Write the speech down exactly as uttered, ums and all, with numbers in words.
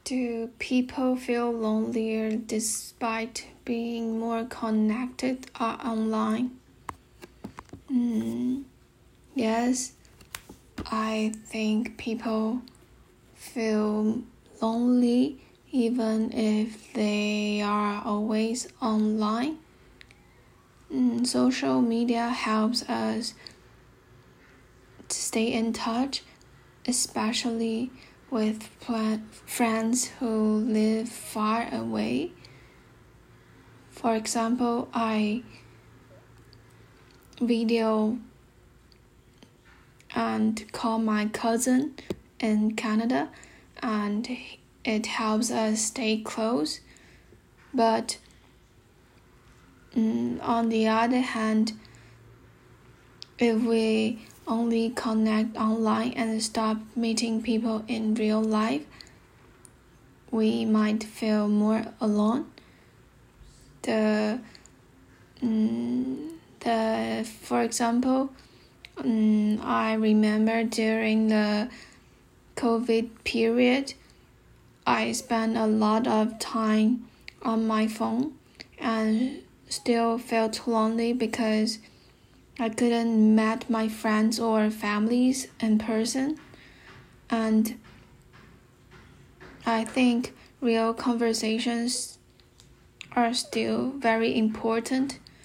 Do people feel lonelier despite being more connected or online? Mm, yes, I think people feel lonely even if they are always online. Mm, social media helps us to stay in touch, especially with friends who live far away. For example, I video and call my cousin in Canada, and it helps us stay close. But mm, on the other hand, if we only connect online and stop meeting people in real life, we might feel more alone. The, mm, the for example, mm, I remember during the COVID period, I spent a lot of time on my phone and still felt lonely because I couldn't meet my friends or families in person. And I think real conversations are still very important,